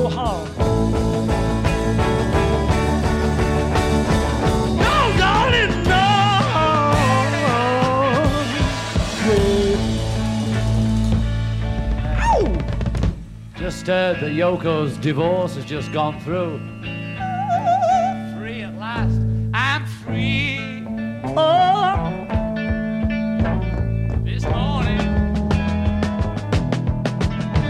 hard. No, darling, no. Ow! Just heard that Yoko's divorce has just gone through.